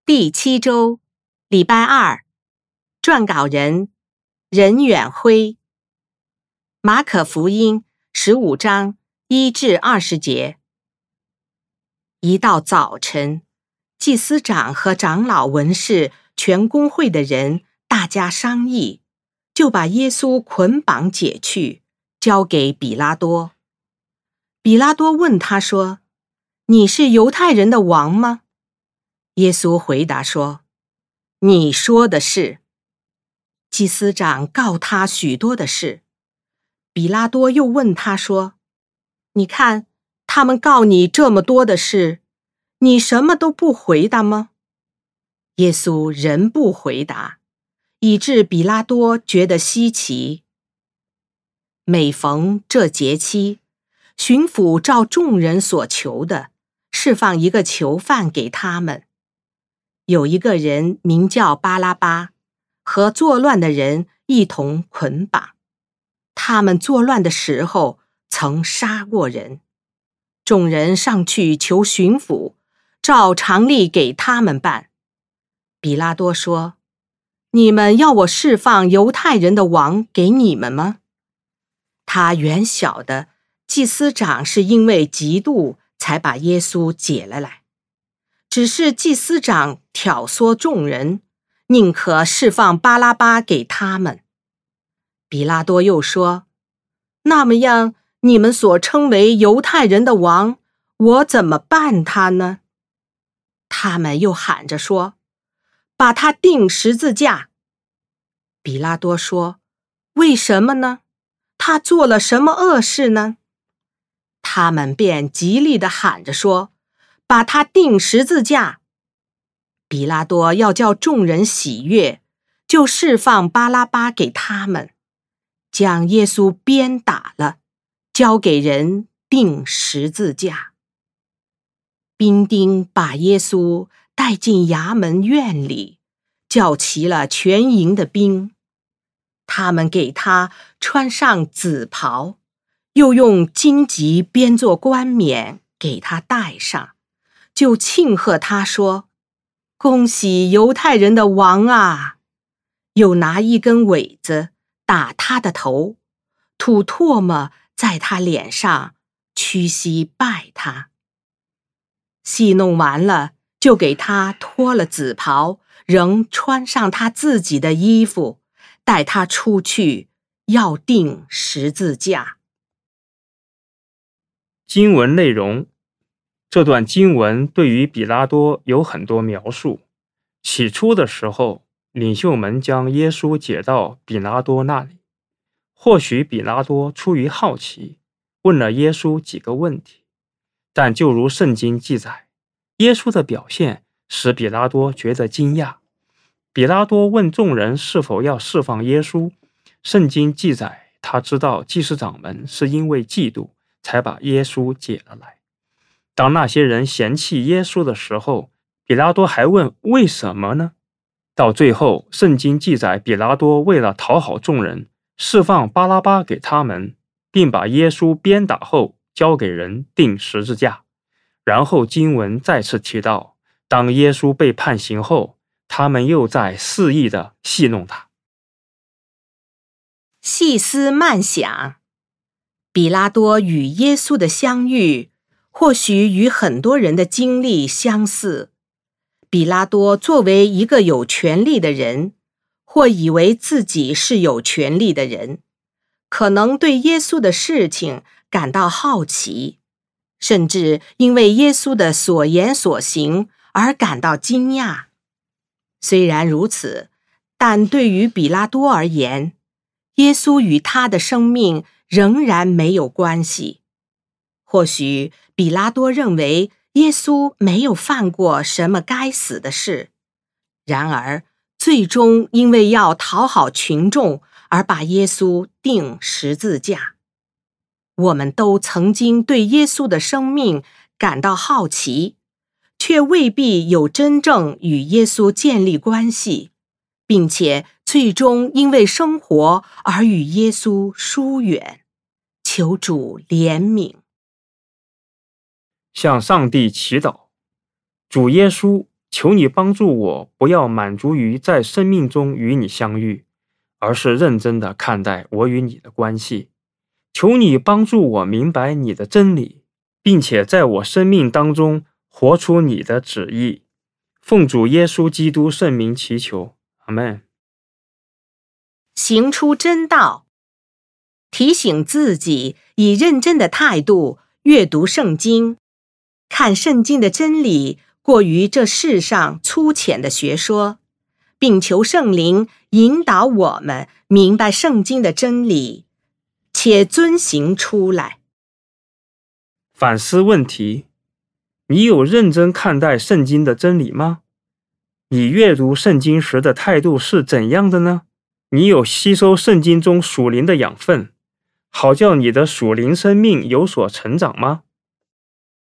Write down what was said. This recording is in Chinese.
第7周，礼拜二，撰稿人任远辉。马可福音15章1至20节。一到早晨，祭司长和长老文士全公会的人大家商议，就把耶稣捆绑解去，交给比拉多。比拉多问他说：“你是犹太人的王吗？”耶稣回答说：“你说的是。”祭司长告他许多的事。比拉多又问他说：“你看，他们告你这么多的事，你什么都不回答吗？”耶稣仍不回答，以致比拉多觉得稀奇。每逢这节期，巡抚照众人所求的，释放一个囚犯给他们。有一个人名叫巴拉巴，和作乱的人一同捆绑。他们作乱的时候曾杀过人。众人上去求巡抚，照常例给他们办。比拉多说：“你们要我释放犹太人的王给你们吗？”他原晓得祭司长是因为嫉妒才把耶稣解了来，只是祭司长挑唆众人，宁可释放巴拉巴给他们。比拉多又说：“那么样，你们所称为犹太人的王，我怎么办他呢？”他们又喊着说：“把他钉十字架。”比拉多说：“为什么呢？他做了什么恶事呢？”他们便极力地喊着说：“把他钉十字架。”比拉多要叫众人喜悦，就释放巴拉巴给他们，将耶稣鞭打了，交给人钉十字架。兵丁把耶稣带进衙门院里，叫齐了全营的兵。他们给他穿上紫袍，又用荆棘编作冠冕给他戴上，就庆贺他说：“恭喜犹太人的王啊！”又拿一根苇子打他的头，吐唾沫在他脸上，屈膝拜他。戏弄完了，就给他脱了紫袍，仍穿上他自己的衣服，带他出去，要钉十字架。 经文内容：这段经文对于比拉多有很多描述。起初的时候，领袖们将耶稣解到比拉多那里。或许比拉多出于好奇，问了耶稣几个问题，但就如圣经记载，耶稣的表现使比拉多觉得惊讶。比拉多问众人是否要释放耶稣，圣经记载他知道祭司长们是因为嫉妒才把耶稣解了来。当那些人嫌弃耶稣的时候，比拉多还问为什么呢？到最后，圣经记载比拉多为了讨好众人，释放巴拉巴给他们，并把耶稣鞭打后交给人钉十字架。然后经文再次提到，当耶稣被判刑后，他们又在肆意地戏弄他。 细思慢想，比拉多与耶稣的相遇，或许与很多人的经历相似。比拉多作为一个有权力的人，或以为自己是有权力的人，可能对耶稣的事情感到好奇，甚至因为耶稣的所言所行而感到惊讶。虽然如此，但对于比拉多而言，耶稣与他的生命仍然没有关系。或许比拉多认为耶稣没有犯过什么该死的事，然而最终因为要讨好群众而把耶稣钉十字架。我们都曾经对耶稣的生命感到好奇，却未必有真正与耶稣建立关系，并且最终因为生活而与耶稣疏远。求主怜悯。 向上帝祈祷，主耶稣， 求你帮助我，不要满足于在生命中与你相遇，而是认真地看待我与你的关系。求你帮助我明白你的真理，并且在我生命当中活出你的旨意。奉主耶稣基督圣名祈求，阿们。 行出真道，提醒自己以认真的态度阅读圣经，看圣经的真理过于这世上粗浅的学说，并求圣灵引导我们明白圣经的真理，且遵行出来。 反思问题：你有认真看待圣经的真理吗？你阅读圣经时的态度是怎样的呢？你有吸收圣经中属灵的养分，好叫你的属灵生命有所成长吗？